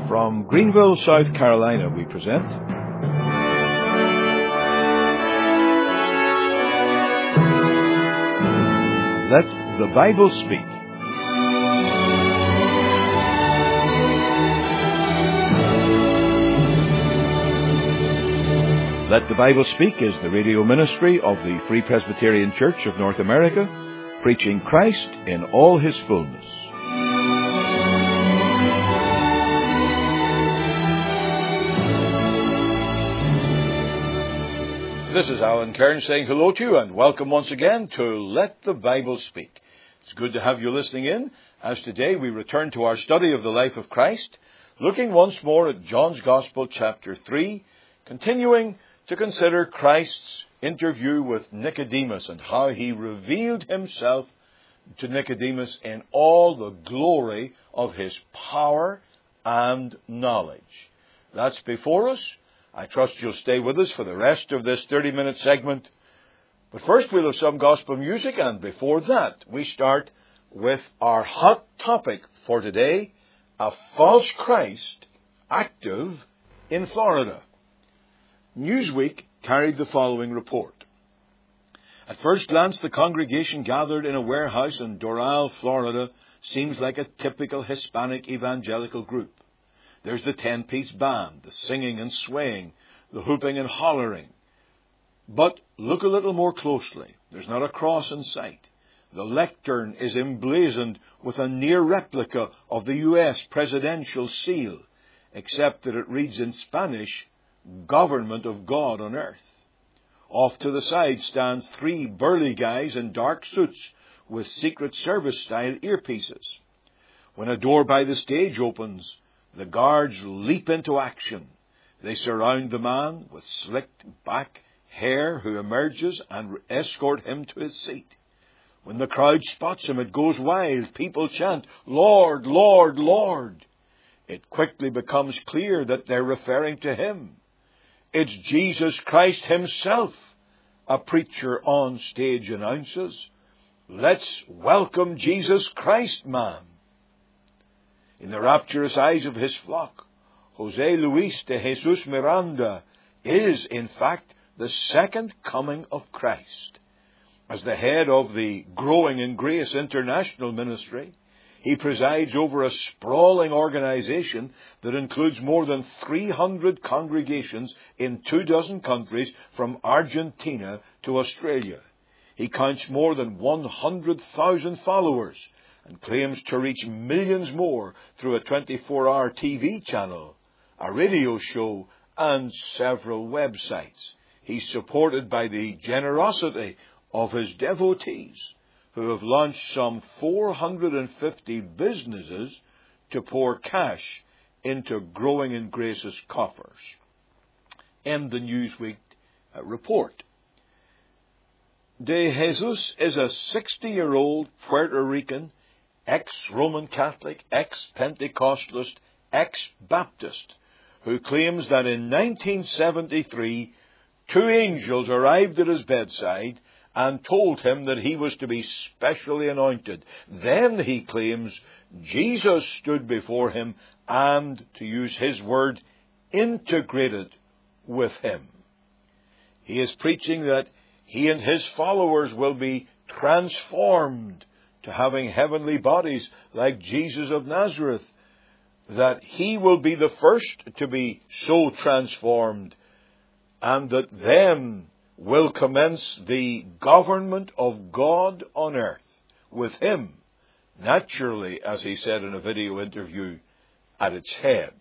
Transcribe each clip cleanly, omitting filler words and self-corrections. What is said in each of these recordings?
From Greenville, South Carolina, we present Let the Bible Speak. Let the Bible Speak is the radio ministry of the Free Presbyterian Church of North America, preaching Christ in all His fullness. This is Alan Cairns saying hello to you and welcome once again to Let the Bible Speak. It's good to have you listening in, as today we return to our study of the life of Christ, looking once more at John's Gospel chapter 3, continuing to consider Christ's interview with Nicodemus and how he revealed himself to Nicodemus in all the glory of his power and knowledge. That's before us. I trust you'll stay with us for the rest of this 30-minute segment. But first we'll have some gospel music, and before that we start with our hot topic for today, a false Christ active in Florida. Newsweek carried the following report. At first glance, the congregation gathered in a warehouse in Doral, Florida, seems like a typical Hispanic evangelical group. There's the 10-piece band, the singing and swaying, the whooping and hollering. But look a little more closely. There's not a cross in sight. The lectern is emblazoned with a near replica of the U.S. presidential seal, except that it reads in Spanish, Government of God on Earth. Off to the side stands three burly guys in dark suits with Secret Service-style earpieces. When a door by the stage opens, the guards leap into action. They surround the man with slicked back hair who emerges and escort him to his seat. When the crowd spots him, it goes wild. People chant, Lord, Lord, Lord. It quickly becomes clear that they're referring to him. It's Jesus Christ himself, a preacher on stage announces. Let's welcome Jesus Christ, man. In the rapturous eyes of his flock, Jose Luis de Jesus Miranda is, in fact, the second coming of Christ. As the head of the Growing in Grace International Ministry, he presides over a sprawling organization that includes more than 300 congregations in 24 countries from Argentina to Australia. He counts more than 100,000 followers and claims to reach millions more through a 24-hour TV channel, a radio show, and several websites. He's supported by the generosity of his devotees, who have launched some 450 businesses to pour cash into Growing in Grace's coffers. End the Newsweek report. De Jesus is a 60-year-old Puerto Rican, ex-Roman Catholic, ex-Pentecostalist, ex-Baptist, who claims that in 1973, two angels arrived at his bedside and told him that he was to be specially anointed. Then, he claims, Jesus stood before him and, to use his word, integrated with him. He is preaching that he and his followers will be transformed to having heavenly bodies like Jesus of Nazareth, that he will be the first to be so transformed, and that then will commence the government of God on earth, with him, naturally, as he said in a video interview, at its head.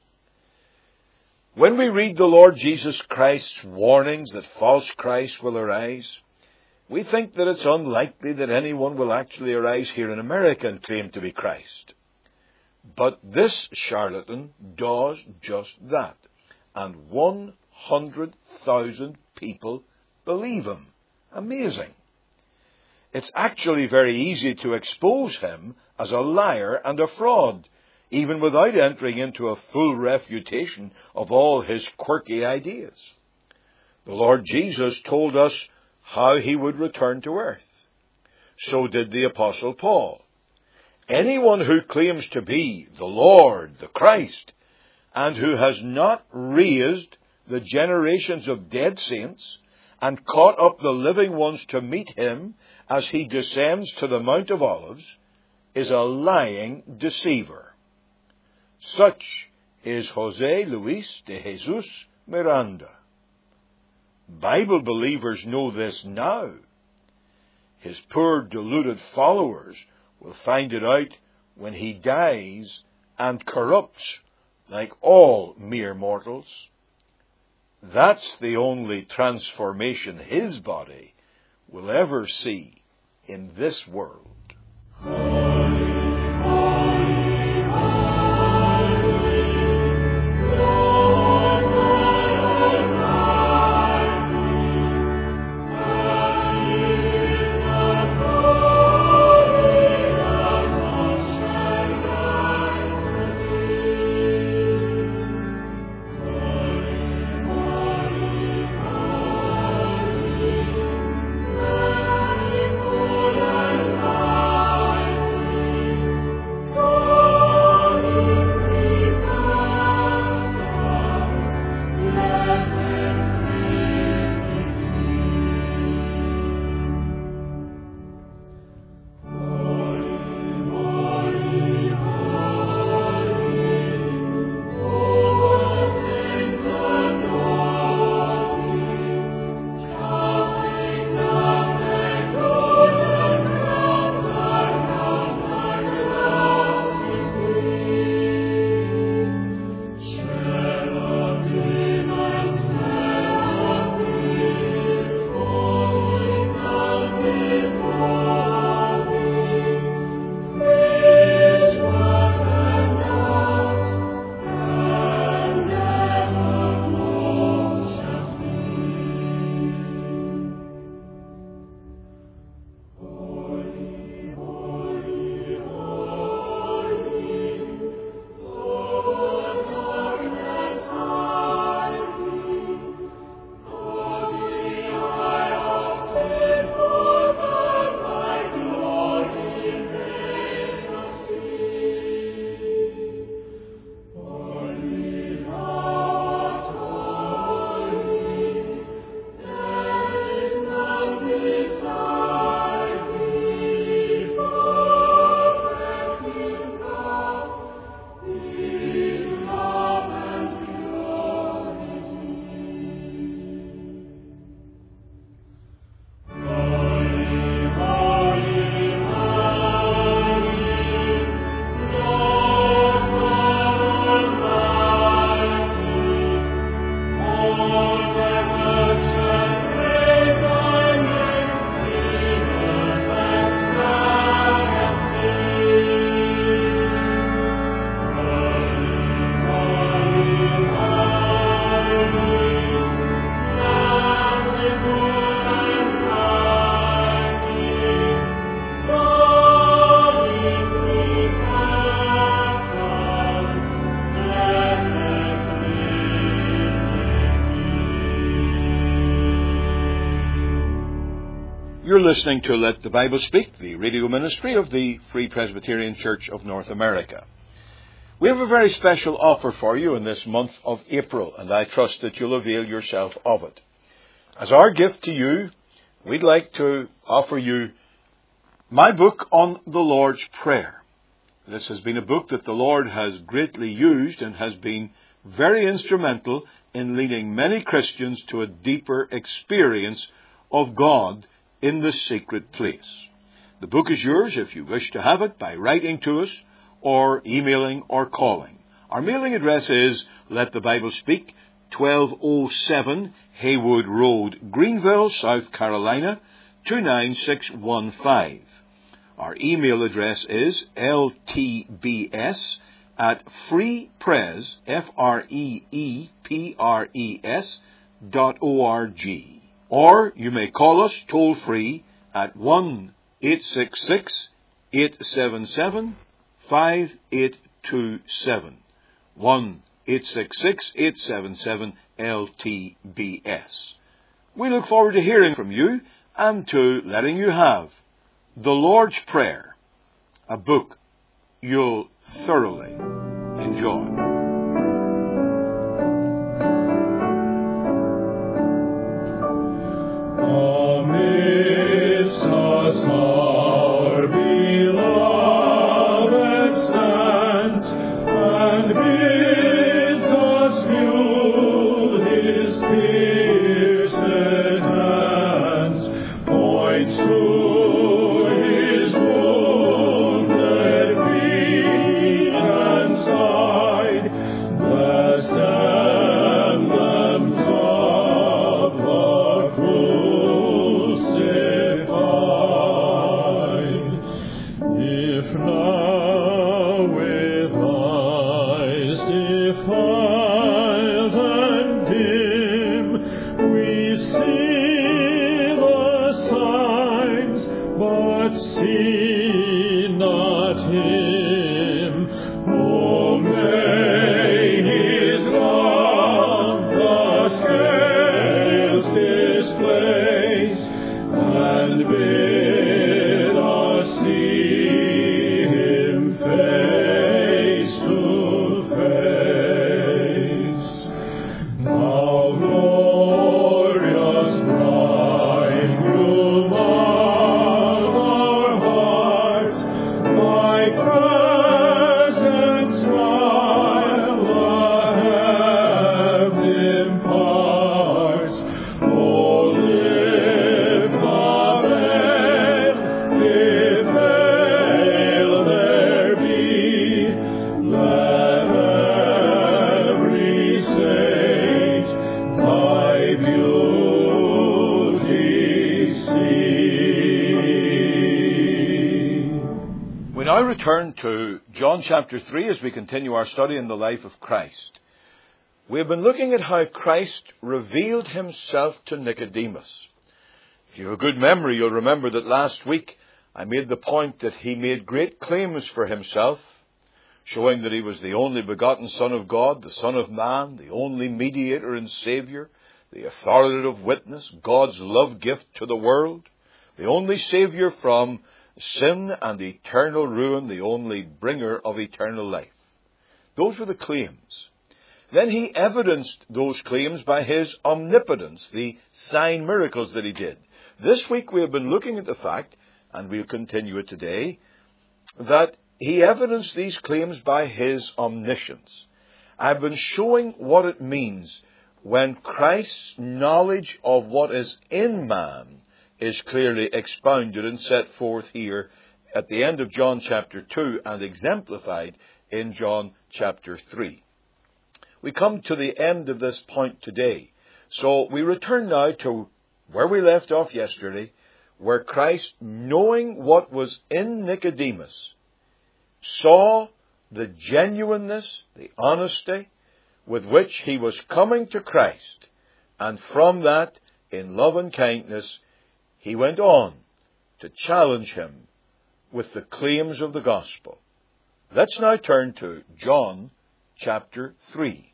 When we read the Lord Jesus Christ's warnings that false Christ will arise, we think that it's unlikely that anyone will actually arise here in America and claim to be Christ. But this charlatan does just that, and 100,000 people believe him. Amazing. It's actually very easy to expose him as a liar and a fraud, even without entering into a full refutation of all his quirky ideas. The Lord Jesus told us how he would return to earth. So did the Apostle Paul. Anyone who claims to be the Lord, the Christ, and who has not raised the generations of dead saints, and caught up the living ones to meet him as he descends to the Mount of Olives, is a lying deceiver. Such is José Luis de Jesus Miranda. Bible believers know this now. His poor deluded followers will find it out when he dies and corrupts like all mere mortals. That's the only transformation his body will ever see in this world. You're listening to Let the Bible Speak, the radio ministry of the Free Presbyterian Church of North America. We have a very special offer for you in this month of April, and I trust that you'll avail yourself of it. As our gift to you, we'd like to offer you my book on the Lord's Prayer. This has been a book that the Lord has greatly used and has been very instrumental in leading many Christians to a deeper experience of God in the secret place. The book is yours if you wish to have it by writing to us or emailing or calling. Our mailing address is Let the Bible Speak, 1207 Haywood Road, Greenville, South Carolina, 29615. Our email address is ltbs@freepres, freepres.org. Or you may call us toll-free at 1-866-877-5827. 1-866-877-LTBS. We look forward to hearing from you and to letting you have The Lord's Prayer, a book you'll thoroughly enjoy. We now return to John chapter 3 as we continue our study in the life of Christ. We have been looking at how Christ revealed himself to Nicodemus. If you have a good memory, you'll remember that last week I made the point that he made great claims for himself, showing that he was the only begotten Son of God, the Son of Man, the only mediator and Saviour, the authoritative witness, God's love gift to the world, the only Saviour from sin and eternal ruin, the only bringer of eternal life. Those were the claims. Then he evidenced those claims by his omnipotence, the sign miracles that he did. This week we have been looking at the fact, and we'll continue it today, that he evidenced these claims by his omniscience. I've been showing what it means when Christ's knowledge of what is in man is clearly expounded and set forth here at the end of John chapter 2 and exemplified in John chapter 3. We come to the end of this point today. So we return now to where we left off yesterday, where Christ, knowing what was in Nicodemus, saw the genuineness, the honesty with which he was coming to Christ. And from that, in love and kindness, he went on to challenge him with the claims of the gospel. Let's now turn to John chapter 3.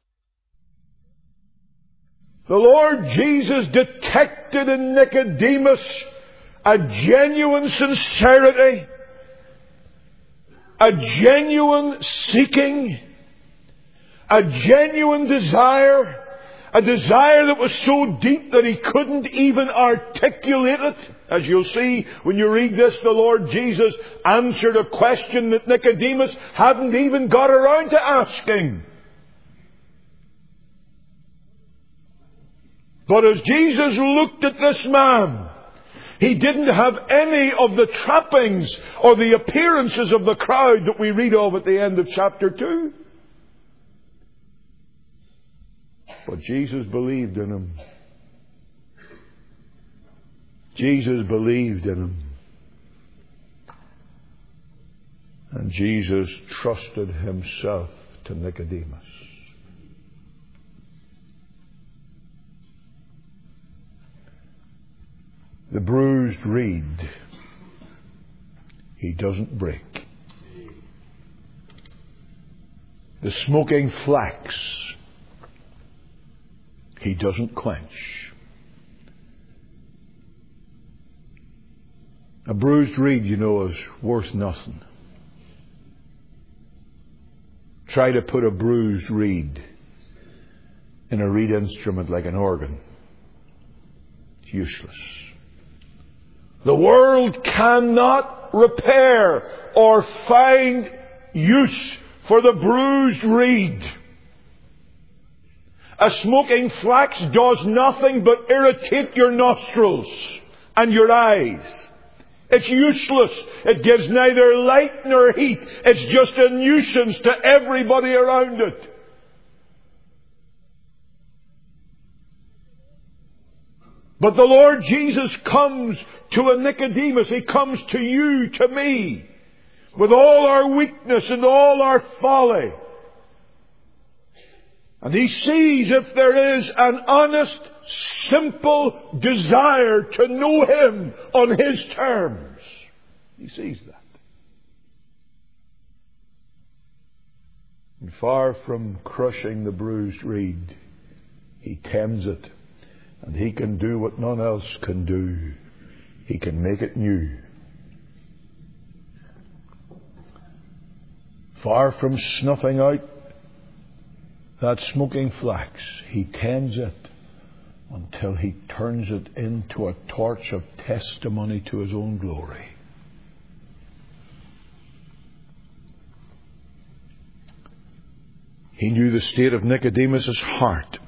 The Lord Jesus detected in Nicodemus a genuine sincerity, a genuine seeking, a genuine desire, a desire that was so deep that he couldn't even articulate it. As you'll see when you read this, the Lord Jesus answered a question that Nicodemus hadn't even got around to asking. But as Jesus looked at this man, he didn't have any of the trappings or the appearances of the crowd that we read of at the end of chapter 2. But Jesus believed in him. Jesus believed in him. And Jesus trusted himself to Nicodemus. The bruised reed he doesn't break. The smoking flax he doesn't quench. A bruised reed, you know, is worth nothing. Try to put a bruised reed in a reed instrument like an organ. It's useless. The world cannot repair or find use for the bruised reed. A smoking flax does nothing but irritate your nostrils and your eyes. It's useless. It gives neither light nor heat. It's just a nuisance to everybody around it. But the Lord Jesus comes to a Nicodemus. He comes to you, to me, with all our weakness and all our folly. And he sees if there is an honest, simple desire to know him on his terms. He sees that. And far from crushing the bruised reed, He tends it. And He can do what none else can do. He can make it new. Far from snuffing out that smoking flax, He tends it until He turns it into a torch of testimony to His own glory. He knew the state of Nicodemus' heart.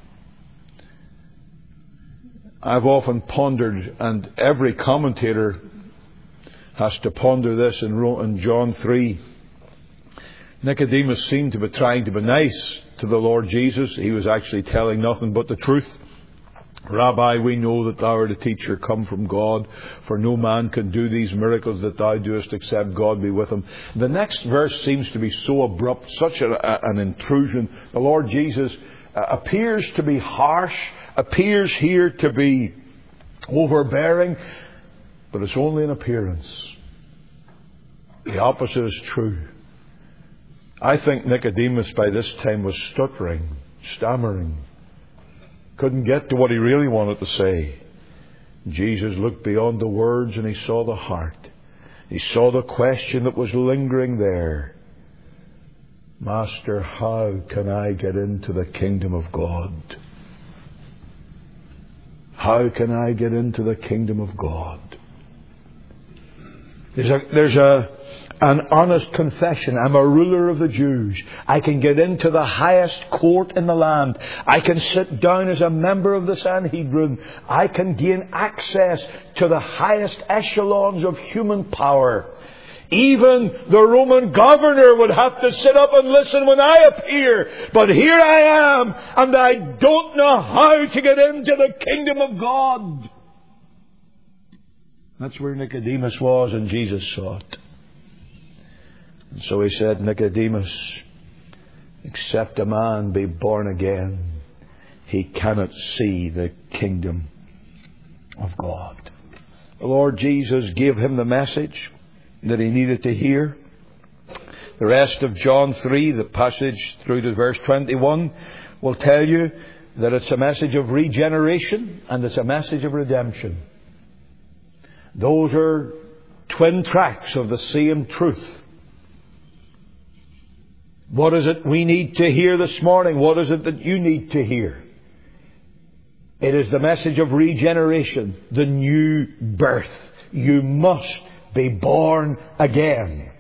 I've often pondered, and every commentator has to ponder this in John 3. Nicodemus seemed to be trying to be nice to the Lord Jesus. He was actually telling nothing but the truth. Rabbi, we know that thou art a teacher come from God, for no man can do these miracles that thou doest except God be with him. The next verse seems to be so abrupt, such an intrusion. The Lord Jesus appears to be harsh, appears here to be overbearing, but it's only an appearance. The opposite is true. I think Nicodemus by this time was stuttering, stammering, couldn't get to what he really wanted to say. Jesus looked beyond the words and He saw the heart. He saw the question that was lingering there. Master, how can I get into the kingdom of God? How can I get into the kingdom of God? There's an honest confession. I'm a ruler of the Jews. I can get into the highest court in the land. I can sit down as a member of the Sanhedrin. I can gain access to the highest echelons of human power. Even the Roman governor would have to sit up and listen when I appear. But here I am, and I don't know how to get into the kingdom of God. That's where Nicodemus was, and Jesus saw it. And so He said, Nicodemus, except a man be born again, he cannot see the kingdom of God. The Lord Jesus gave him the message that he needed to hear. The rest of John 3, the passage through to verse 21, will tell you that it's a message of regeneration and it's a message of redemption. Those are twin tracks of the same truth. What is it we need to hear this morning? What is it that you need to hear? It is the message of regeneration, the new birth. You must be born again.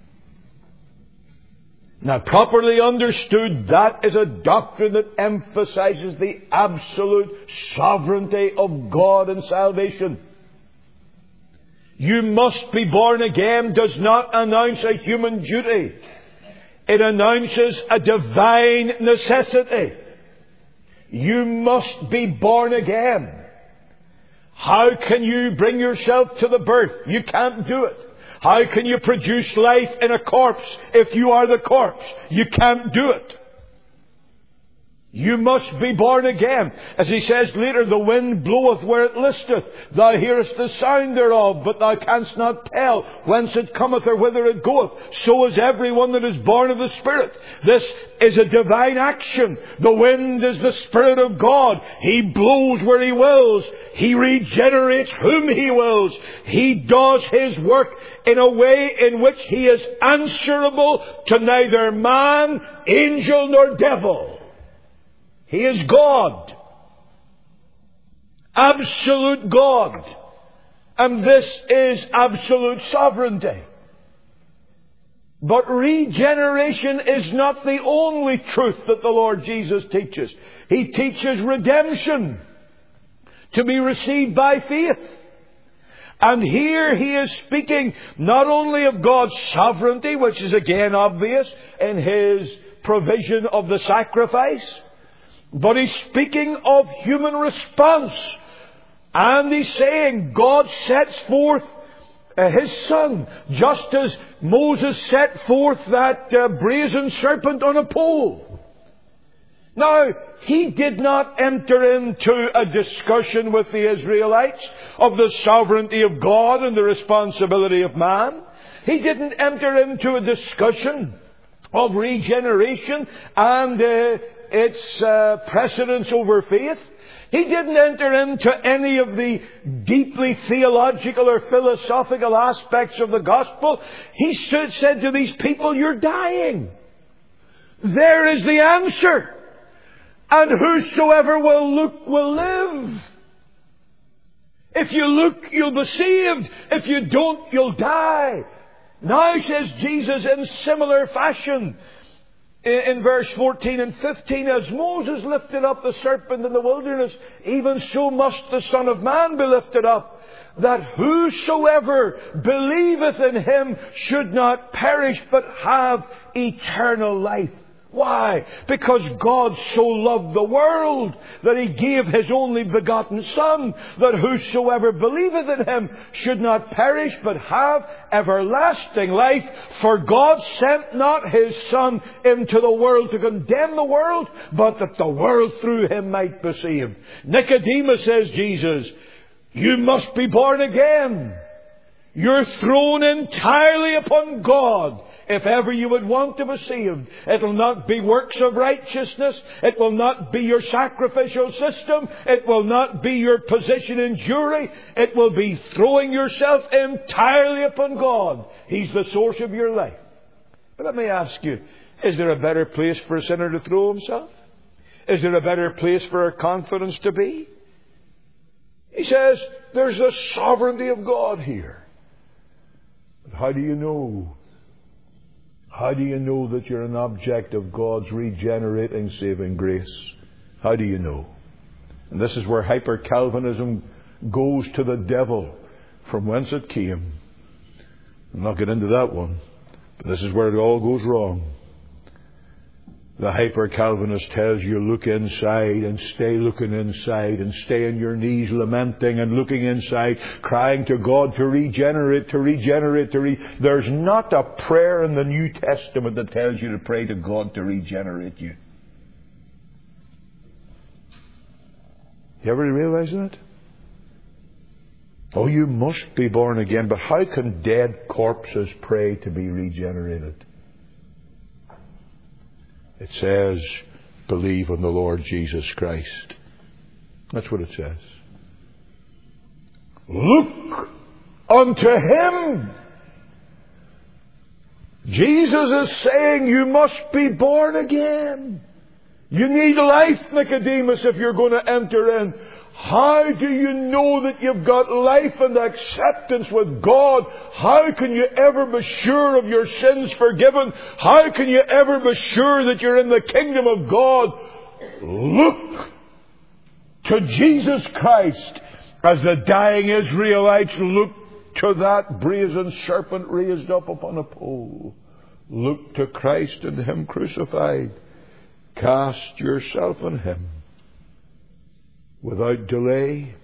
Now, properly understood, that is a doctrine that emphasizes the absolute sovereignty of God in salvation. You must be born again does not announce a human duty. It announces a divine necessity. You must be born again. How can you bring yourself to the birth? You can't do it. How can you produce life in a corpse if you are the corpse? You can't do it. You must be born again. As he says later, the wind bloweth where it listeth. Thou hearest the sound thereof, but thou canst not tell whence it cometh or whither it goeth. So is everyone that is born of the Spirit. This is a divine action. The wind is the Spirit of God. He blows where He wills. He regenerates whom He wills. He does His work in a way in which He is answerable to neither man, angel, nor devil. He is God. Absolute God. And this is absolute sovereignty. But regeneration is not the only truth that the Lord Jesus teaches. He teaches redemption to be received by faith. And here He is speaking not only of God's sovereignty, which is again obvious in His provision of the sacrifice, but He's speaking of human response. And He's saying God sets forth His Son, just as Moses set forth that brazen serpent on a pole. Now, He did not enter into a discussion with the Israelites of the sovereignty of God and the responsibility of man. He didn't enter into a discussion of regeneration and its precedence over faith. He didn't enter into any of the deeply theological or philosophical aspects of the gospel. He said to these people, you're dying. There is the answer. And whosoever will look will live. If you look, you'll be saved. If you don't, you'll die. Now, says Jesus in similar fashion, in verse 14 and 15, as Moses lifted up the serpent in the wilderness, even so must the Son of Man be lifted up, that whosoever believeth in Him should not perish, but have eternal life. Why? Because God so loved the world that He gave His only begotten Son, that whosoever believeth in Him should not perish, but have everlasting life. For God sent not His Son into the world to condemn the world, but that the world through Him might be saved. Nicodemus, says Jesus, you must be born again. You're thrown entirely upon God if ever you would want to be saved. It will not be works of righteousness. It will not be your sacrificial system. It will not be your position in jury. It will be throwing yourself entirely upon God. He's the source of your life. But let me ask you, is there a better place for a sinner to throw himself? Is there a better place for our confidence to be? He says, there's the sovereignty of God here. But how do you know? How do you know that you're an object of God's regenerating, saving grace? How do you know? And this is where hyper-Calvinism goes to the devil, from whence it came. I'll not get into that one, but this is where it all goes wrong. The hyper-Calvinist tells you, look inside and stay looking inside and stay on your knees lamenting and looking inside, crying to God to regenerate, There's not a prayer in the New Testament that tells you to pray to God to regenerate you. You ever realize that? Oh, you must be born again, but how can dead corpses pray to be regenerated? It says, believe on the Lord Jesus Christ. That's what it says. Look unto Him. Jesus is saying you must be born again. You need life, Nicodemus, if you're going to enter in. How do you know that you've got life and acceptance with God? How can you ever be sure of your sins forgiven? How can you ever be sure that you're in the kingdom of God? Look to Jesus Christ as the dying Israelites looked to that brazen serpent raised up upon a pole. Look to Christ and Him crucified. Cast yourself on Him. Without delay,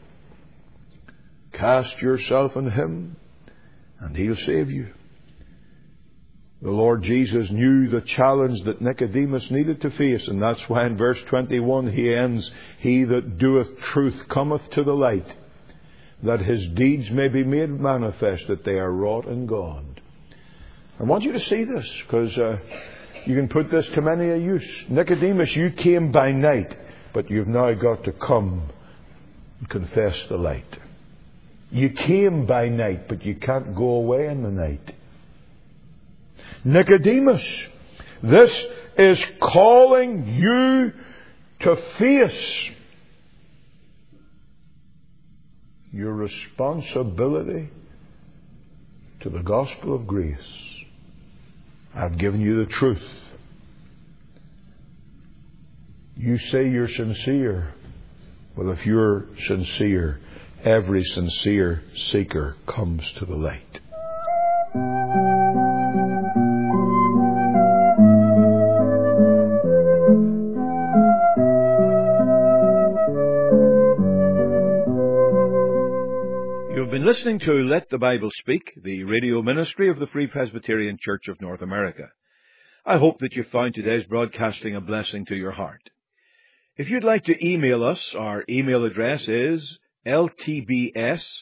cast yourself on Him, and He'll save you. The Lord Jesus knew the challenge that Nicodemus needed to face, and that's why in verse 21 He ends, He that doeth truth cometh to the light, that his deeds may be made manifest, that they are wrought in God. I want you to see this, because you can put this to many a use. Nicodemus, you came by night, but you've now got to come and confess the light. You came by night, but you can't go away in the night. Nicodemus, this is calling you to face your responsibility to the gospel of grace. I've given you the truth. You say you're sincere. Well, if you're sincere, every sincere seeker comes to the light. You've been listening to Let the Bible Speak, the radio ministry of the Free Presbyterian Church of North America. I hope that you found today's broadcasting a blessing to your heart. If you'd like to email us, our email address is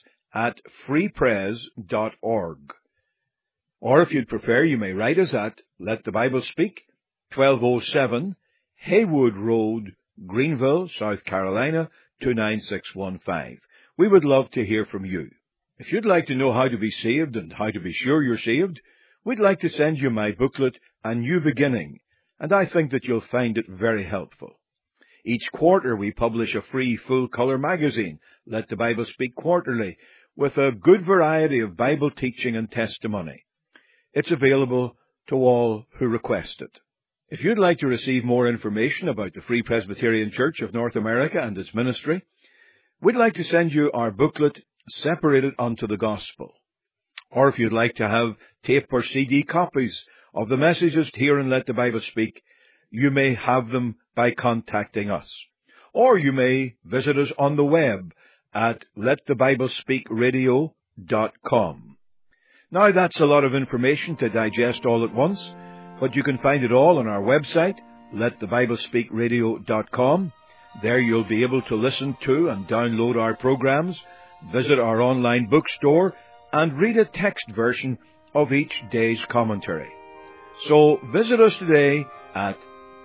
ltbs@freepres.org. Or if you'd prefer, you may write us at Let the Bible Speak, 1207 Haywood Road, Greenville, South Carolina, 29615. We would love to hear from you. If you'd like to know how to be saved and how to be sure you're saved, we'd like to send you my booklet, A New Beginning, and I think that you'll find it very helpful. Each quarter we publish a free full-color magazine, Let the Bible Speak Quarterly, with a good variety of Bible teaching and testimony. It's available to all who request it. If you'd like to receive more information about the Free Presbyterian Church of North America and its ministry, we'd like to send you our booklet, Separated unto the Gospel. Or if you'd like to have tape or CD copies of the messages here in Let the Bible Speak, you may have them by contacting us. Or you may visit us on the web at letthebiblespeakradio.com. Now that's a lot of information to digest all at once, but you can find it all on our website, letthebiblespeakradio.com. There you'll be able to listen to and download our programs, visit our online bookstore, and read a text version of each day's commentary. So visit us today at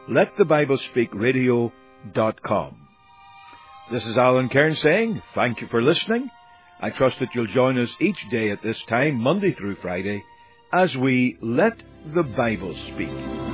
letthebiblespeakradio.com. This is Alan Cairns saying thank you for listening. I trust that you'll join us each day at this time, Monday through Friday, as we Let the Bible Speak.